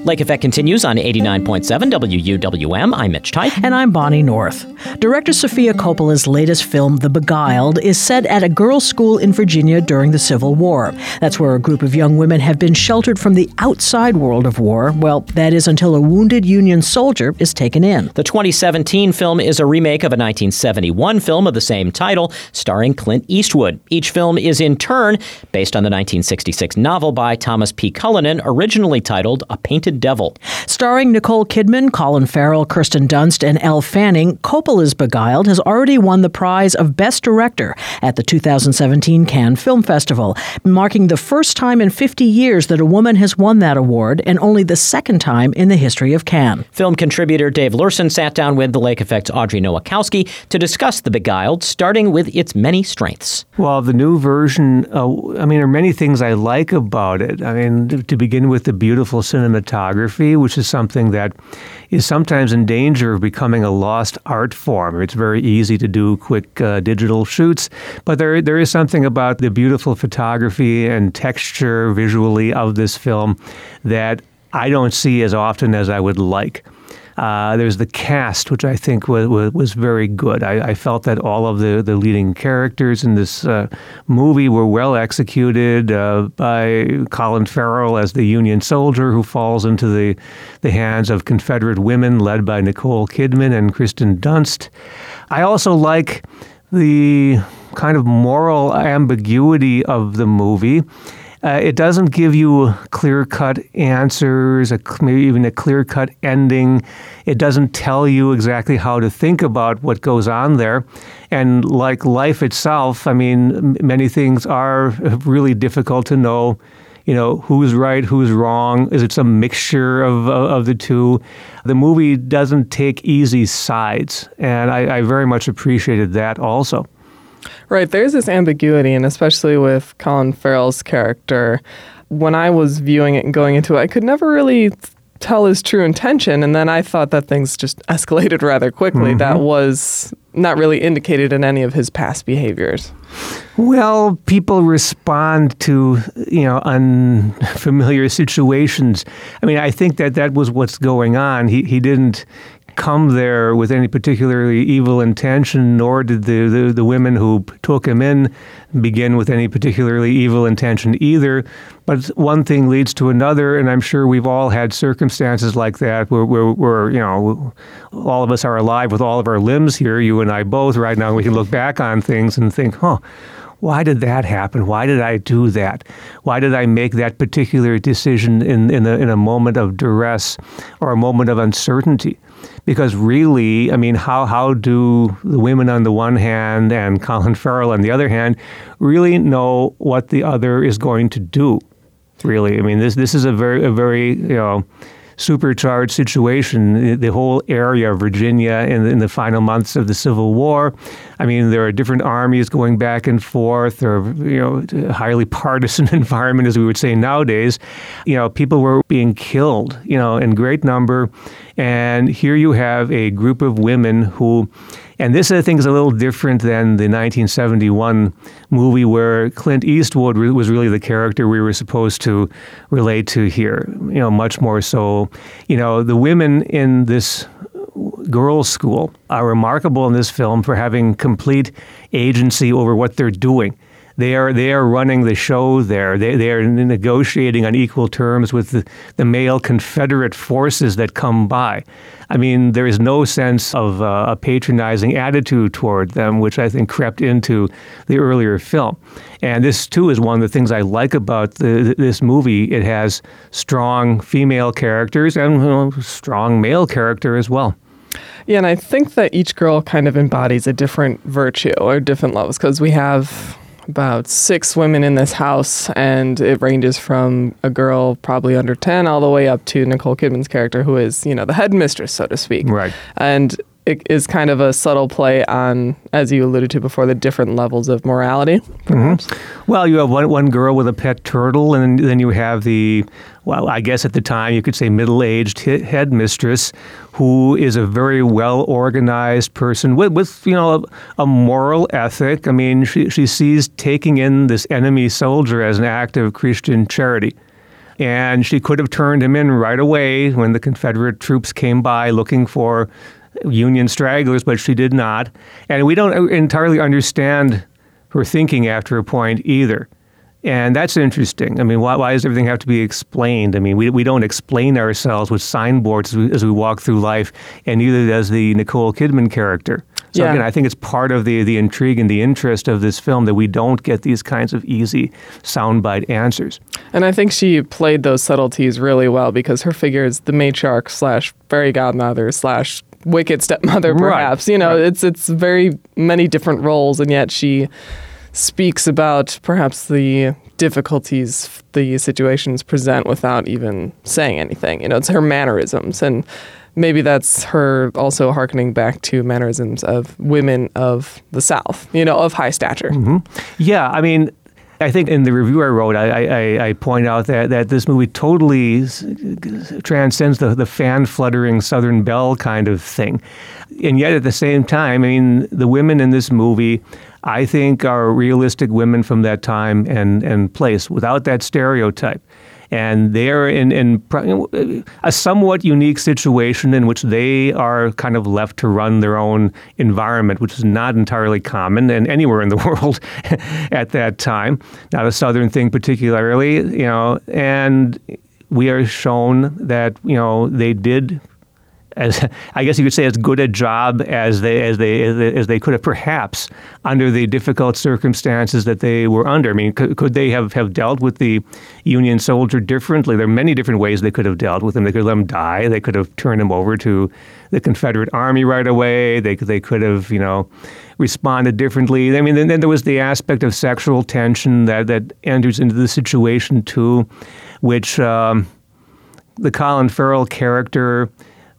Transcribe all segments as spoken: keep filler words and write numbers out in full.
Lake Effect continues on eighty-nine point seven W U W M. I'm Mitch Tyke. And I'm Bonnie North. Director Sofia Coppola's latest film, The Beguiled, is set at a girls' school in Virginia during the Civil War. That's where a group of young women have been sheltered from the outside world of war. Well, that is until a wounded Union soldier is taken in. The twenty seventeen film is a remake of a nineteen seventy-one film of the same title, starring Clint Eastwood. Each film is in turn based on the nineteen sixty-six novel by Thomas P. Cullinan, originally titled A Painted Devil. Starring Nicole Kidman, Colin Farrell, Kirsten Dunst, and Elle Fanning, Coppola's Beguiled has already won the prize of Best Director at the two thousand seventeen Cannes Film Festival, marking the first time in fifty years that a woman has won that award and only the second time in the history of Cannes. Film contributor Dave Lurson sat down with The Lake Effect's Audrey Nowakowski to discuss The Beguiled, starting with its many strengths. Well, the new version, uh, I mean, there are many things I like about it. I mean, to begin with the beautiful cinematography, which is something that is sometimes in danger of becoming a lost art form. It's very easy to do quick uh, digital shoots, but there there is something about the beautiful photography and texture visually of this film that I don't see as often as I would like. Uh, there's the cast, which I think was was, was very good. I, I felt that all of the, the leading characters in this uh, movie were well executed uh, by Colin Farrell as the Union soldier who falls into the, the hands of Confederate women led by Nicole Kidman and Kirsten Dunst. I also like the kind of moral ambiguity of the movie. Uh, it doesn't give you clear-cut answers, a, maybe even a clear-cut ending. It doesn't tell you exactly how to think about what goes on there. And like life itself, I mean, many things are really difficult to know. You know, who's right, who's wrong? Is it some mixture of of, of the two? The movie doesn't take easy sides, and I, I very much appreciated that also. Right, there's this ambiguity, and especially with Colin Farrell's character, when I was viewing it and going into it, I could never really tell his true intention, and then I thought that things just escalated rather quickly. Mm-hmm. That was not really indicated in any of his past behaviors. Well, people respond to, you know, unfamiliar situations. I mean, I think that that was what's going on. He he didn't come there with any particularly evil intention, nor did the, the, the women who took him in begin with any particularly evil intention either. But one thing leads to another, and I'm sure we've all had circumstances like that where, where, where you know, all of us are alive with all of our limbs here, you and I both right now. We can look back on things and think, huh, why did that happen? Why did I do that? Why did I make that particular decision in, in, a, in a moment of duress or a moment of uncertainty? Because really, I mean, how how do the women on the one hand and Colin Farrell on the other hand really know what the other is going to do? Really, I mean, this this is a very a very you know supercharged situation. The whole area of Virginia in, in the final months of the Civil War. I mean, there are different armies going back and forth, or you know, a highly partisan environment, as we would say nowadays. You know, people were being killed, you know, in great number. And here you have a group of women who, and this I think is a little different than the nineteen seventy-one movie where Clint Eastwood was really the character we were supposed to relate to here, you know, much more so. You know, the women in this girls' school are remarkable in this film for having complete agency over what they're doing. They are they are running the show there. They they are negotiating on equal terms with the, the male Confederate forces that come by. I mean, there is no sense of uh, a patronizing attitude toward them, which I think crept into the earlier film. And this, too, is one of the things I like about the, this movie. It has strong female characters and you know, strong male character as well. Yeah, and I think that each girl kind of embodies a different virtue or different levels, because we have about six women in this house, and it ranges from a girl probably under ten all the way up to Nicole Kidman's character, who is, you know, the headmistress, so to speak. Right. And it is kind of a subtle play on, as you alluded to before, the different levels of morality. Mm-hmm. Well, you have one one girl with a pet turtle, and then you have the, well, I guess at the time you could say middle-aged headmistress, who is a very well-organized person with, with you know, a, a moral ethic. I mean, she, she sees taking in this enemy soldier as an act of Christian charity. And she could have turned him in right away when the Confederate troops came by looking for Union stragglers, but she did not. And we don't entirely understand her thinking after a point either. And that's interesting. I mean, why, why does everything have to be explained? I mean, we we don't explain ourselves with signboards as we, as we walk through life, and neither does the Nicole Kidman character. So yeah. again, I think it's part of the, the intrigue and the interest of this film that we don't get these kinds of easy soundbite answers. And I think she played those subtleties really well because her figure is the matriarch slash fairy godmother slash wicked stepmother, perhaps. Right. You know, right. it's it's very many different roles, and yet she speaks about perhaps the difficulties the situations present without even saying anything. You know, it's her mannerisms, and maybe that's her also hearkening back to mannerisms of women of the South, you know, of high stature. Mm-hmm. Yeah, I mean, I think in the review I wrote, I, I, I point out that, that this movie totally transcends the, the fan-fluttering Southern Belle kind of thing. And yet at the same time, I mean, the women in this movie, I think, are realistic women from that time and, and place without that stereotype. And they're in, in a somewhat unique situation in which they are kind of left to run their own environment, which is not entirely common and anywhere in the world at that time. Not a Southern thing particularly, you know. And we are shown that, you know, they did, as I guess you could say, as good a job as they as they as they could have, perhaps, under the difficult circumstances that they were under. I mean, could, could they have, have dealt with the Union soldier differently? There are many different ways they could have dealt with him. They could let him die. They could have turned him over to the Confederate Army right away. They could they could have, you know, responded differently. I mean, then, then there was the aspect of sexual tension that that enters into the situation too, which um, the Colin Farrell character.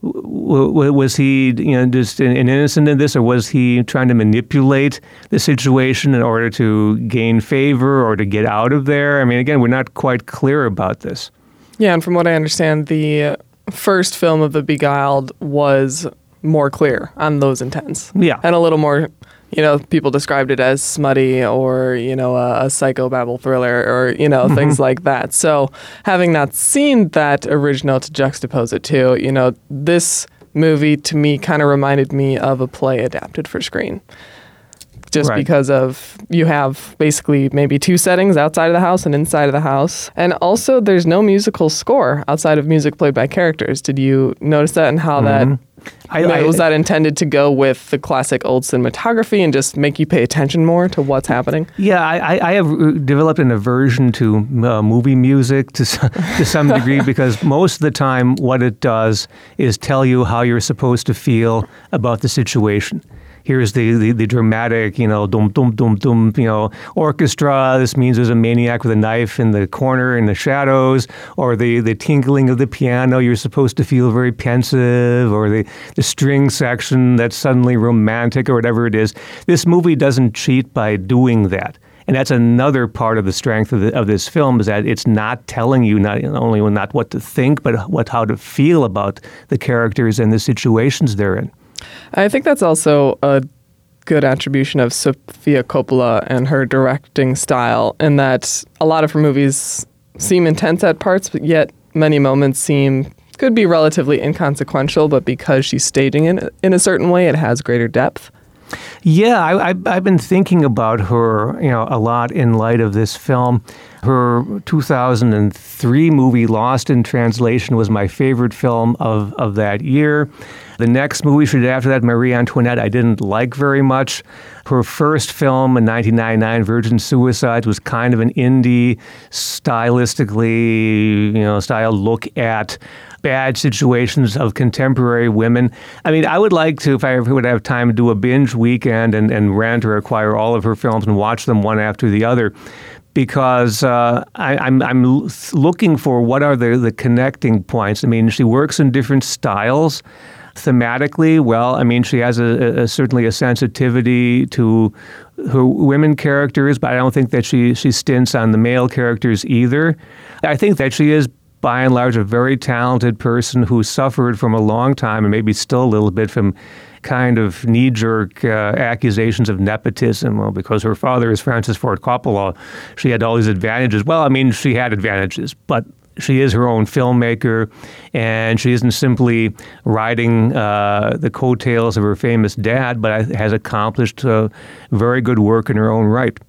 Was he, you know, just an innocent in this, or was he trying to manipulate the situation in order to gain favor or to get out of there? I mean, again, we're not quite clear about this. Yeah, and from what I understand, the first film of The Beguiled was more clear on those intents. Yeah. And a little more, you know, people described it as smutty or, you know, a, a psychobabble thriller or, you know, mm-hmm. things like that. So having not seen that original to juxtapose it to, you know, this movie to me kind of reminded me of a play adapted for screen. Just right. because of, you have basically maybe two settings, outside of the house and inside of the house. And also there's no musical score outside of music played by characters. Did you notice that and how mm-hmm. that... I, I, was that intended to go with the classic old cinematography and just make you pay attention more to what's happening? Yeah, I, I have developed an aversion to uh, movie music to to some degree because most of the time what it does is tell you how you're supposed to feel about the situation. Here's the, the, the dramatic, you know, dum, dum, dum, dum, you know, orchestra. This means there's a maniac with a knife in the corner in the shadows, or the, the tinkling of the piano. You're supposed to feel very pensive, or the, the string section that's suddenly romantic, or whatever it is. This movie doesn't cheat by doing that. And that's another part of the strength of, the, of this film, is that it's not telling you not only not what to think, but what how to feel about the characters and the situations they're in. I think that's also a good attribution of Sofia Coppola and her directing style, in that a lot of her movies seem intense at parts, but yet many moments seem could be relatively inconsequential, but because she's staging it in a certain way, it has greater depth. Yeah, I, I, I've been thinking about her, you know, a lot in light of this film. Her two thousand three movie, Lost in Translation, was my favorite film of, of that year. The next movie she did after that, Marie Antoinette, I didn't like very much. Her first film in nineteen ninety-nine, Virgin Suicides, was kind of an indie, stylistically, you know, style look at bad situations of contemporary women. I mean, I would like to, if I ever would have time, do a binge weekend and, and rent or acquire all of her films and watch them one after the other. Because uh, I, I'm I'm looking for what are the, the connecting points. I mean, she works in different styles. Thematically, well, I mean, she has a, a, certainly a sensitivity to her women characters, but I don't think that she, she stints on the male characters either. I think that she is, by and large, a very talented person who suffered from a long time, and maybe still a little bit, from kind of knee-jerk uh, accusations of nepotism. Well, because her father is Francis Ford Coppola, she had all these advantages. Well, I mean, she had advantages, but she is her own filmmaker, and she isn't simply riding uh, the coattails of her famous dad, but has accomplished uh, very good work in her own right.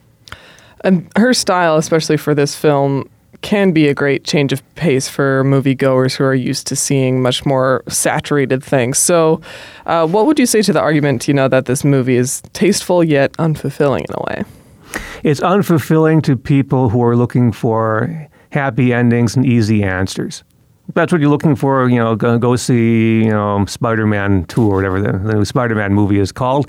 And her style, especially for this film, can be a great change of pace for moviegoers who are used to seeing much more saturated things. So uh, what would you say to the argument, you know, that this movie is tasteful yet unfulfilling in a way? It's unfulfilling to people who are looking for happy endings and easy answers. That's what you're looking for, you know, go, go see, you know, Spider-Man two or whatever the, the new Spider-Man movie is called,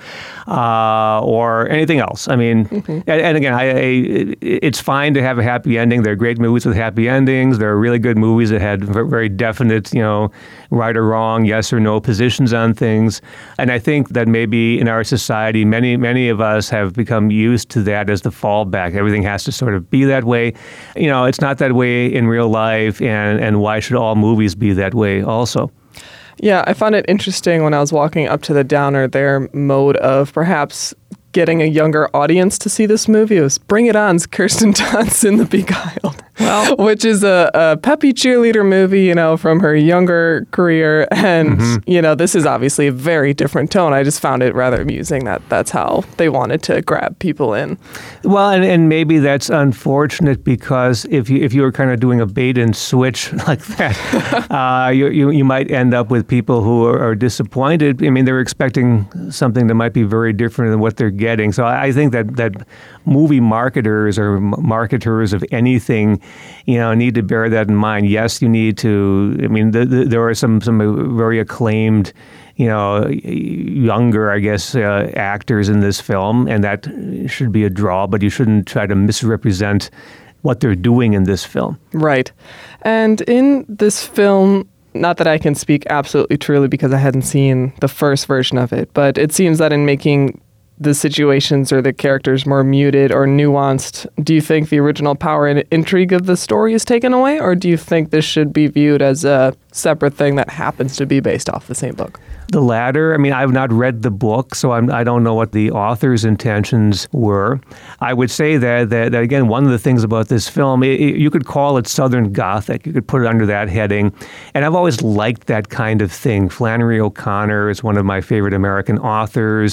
uh, or anything else. I mean, mm-hmm. and, and again, I, I, it's fine to have a happy ending. There are great movies with happy endings. There are really good movies that had very definite, you know, right or wrong, yes or no positions on things. And I think that maybe in our society, many, many of us have become used to that as the fallback. Everything has to sort of be that way. You know, it's not that way in real life, and, and why should all movies be that way also? Yeah, I found it interesting when I was walking up to the Downer, their mode of perhaps getting a younger audience to see this movie. It was Bring It On's Kirsten Dunst in The Beguiled, well, which is a, a peppy cheerleader movie, you know, from her younger career. And, mm-hmm. you know, this is obviously a very different tone. I just found it rather amusing that that's how they wanted to grab people in. Well, and, and maybe that's unfortunate, because if you if you were kind of doing a bait and switch like that, uh, you, you you might end up with people who are, are disappointed. I mean, they're expecting something that might be very different than what they're getting. So I think that, that movie marketers or marketers of anything, you know, need to bear that in mind. Yes, you need to, I mean, the, the, there are some, some very acclaimed, you know, younger, I guess, uh, actors in this film, and that should be a draw, but you shouldn't try to misrepresent what they're doing in this film. Right. And in this film, not that I can speak absolutely truly because I hadn't seen the first version of it, but it seems that in making the situations or the characters more muted or nuanced, do you think the original power and intrigue of the story is taken away, or do you think this should be viewed as a separate thing that happens to be based off the same book? The latter. I mean, I've not read the book, so I'm, I don't know what the author's intentions were. I would say that, that, that again, one of the things about this film, it, it, you could call it Southern Gothic. You could put it under that heading. And I've always liked that kind of thing. Flannery O'Connor is one of my favorite American authors.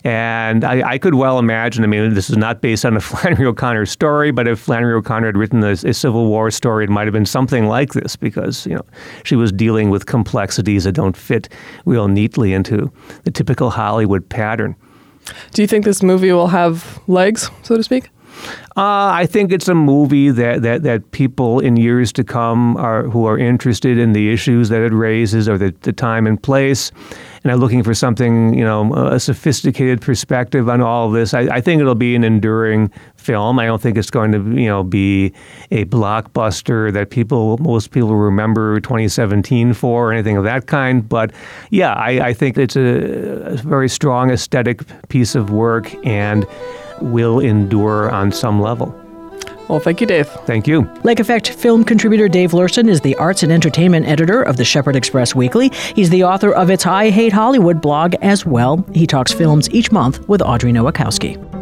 And I, I could well imagine, I mean, this is not based on a Flannery O'Connor story, but if Flannery O'Connor had written a, a Civil War story, it might have been something like this, because, you know, she was dealing with complexities that don't fit real neatly into the typical Hollywood pattern. Do you think this movie will have legs, so to speak? Uh, I think it's a movie that, that, that people in years to come are who are interested in the issues that it raises, or the, the time and place, and are looking for something, you know, a sophisticated perspective on all of this. I, I think it'll be an enduring film. I don't think it's going to, you know, be a blockbuster that people, most people remember twenty seventeen for, or anything of that kind. But yeah, I, I think it's a, a very strong aesthetic piece of work and will endure on some level. Well, thank you, Dave. Thank you. Lake Effect film contributor Dave Lurston is the arts and entertainment editor of the Shepherd Express Weekly. He's the author of its I Hate Hollywood blog as well. He talks films each month with Audrey Nowakowski.